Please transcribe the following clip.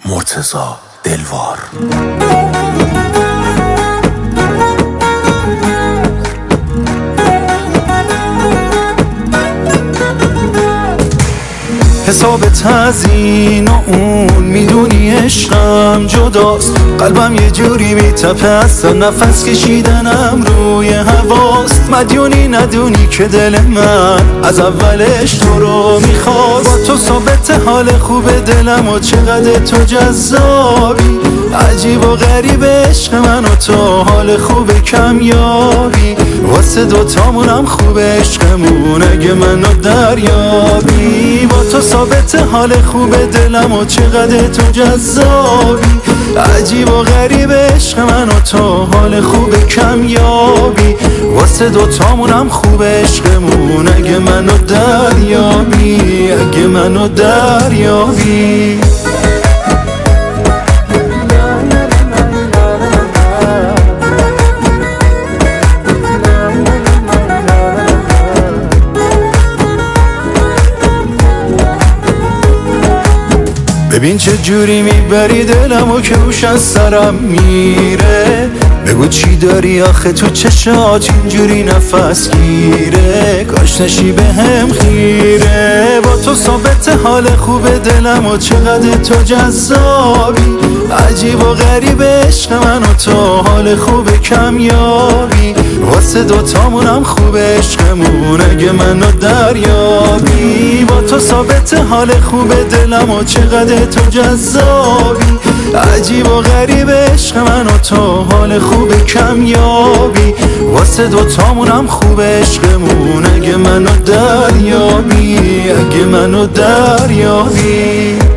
مرتضی دلوار. حساب تزیین و اون میدونی عشقم جداست، قلبم یه جوری میتپه اصلا نفس کشیدنم روی هواست. مدیونی ندونی که دل من از اولش تو رو میخواست، با تو ثابت حال خوب دلم و چقدر تو جذابی، عجیب و غریب عشق من و تو حال خوب کمیابی، واسه دوتامونم خوب عشقمون اگه منو دریابی، با تو ثابت حال خوب دلم و چقدر تو جذابی، عجیب و غریب عشق من و تو حال خوب کمیابی، واسه دوتامونم خوب عشقمون اگه منو دریابی، اگه منو دریابی. ببین چه جوری میبری دلمو که روش از سرم میره، بگو چی داری آخه تو چشات اینجوری نفس گیره، کاش نشی بهم خیره، با تو ثابت حال خوب دلم و چقدر تو جذابی، عجیب و غریب عشق من و تو حال خوب کمیابی، واسه دوتامونم خوب عشقمون اگه منو دریابی، با تو ثابت حال خوب دلم و چقدر تو جذابی، عجیب و غریب عشق من و تو حال خوب کمیابی، واسه دوتامونم خوب عشقمون اگه منو دریابی، اگه منو دریابی.